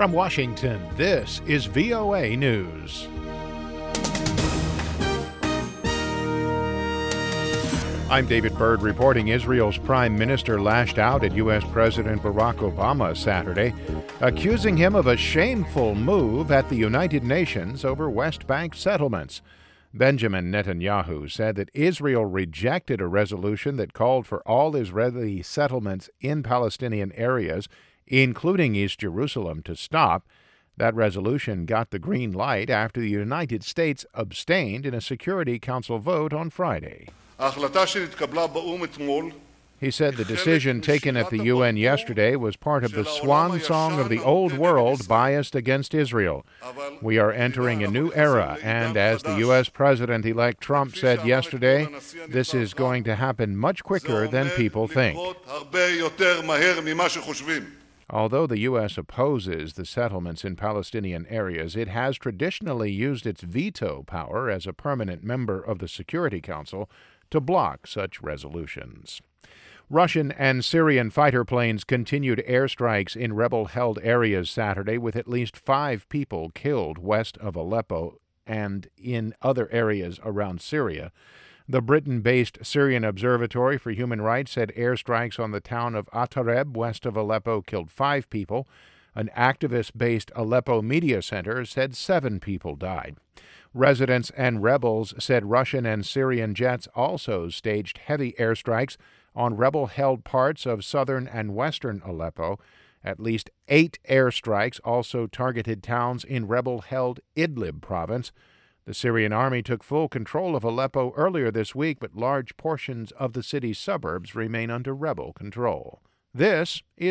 From Washington, this is VOA News. I'm David Byrd reporting. Israel's prime minister lashed out at U.S. President Barack Obama Saturday, accusing him of a shameful move at the United Nations over West Bank settlements. Benjamin Netanyahu said that Israel rejected a resolution that called for all Israeli settlements in Palestinian areas, including East Jerusalem, to stop. That resolution got the green light after the United States abstained in a Security Council vote on Friday. He said the decision taken at the UN yesterday was part of the swan song of the old world biased against Israel. We are entering a new era, and as the U.S. President-elect Trump said yesterday, this is going to happen much quicker than people think. Although the U.S. opposes the settlements in Palestinian areas, it has traditionally used its veto power as a permanent member of the Security Council to block such resolutions. Russian and Syrian fighter planes continued airstrikes in rebel-held areas Saturday, with at least 5 people killed west of Aleppo and in other areas around Syria. The Britain-based Syrian Observatory for Human Rights said airstrikes on the town of Atareb, west of Aleppo, killed 5 people. An activist-based Aleppo media center said 7 people died. Residents and rebels said Russian and Syrian jets also staged heavy airstrikes on rebel-held parts of southern and western Aleppo. At least 8 airstrikes also targeted towns in rebel-held Idlib province. The Syrian army took full control of Aleppo earlier this week, but large portions of the city's suburbs remain under rebel control. This is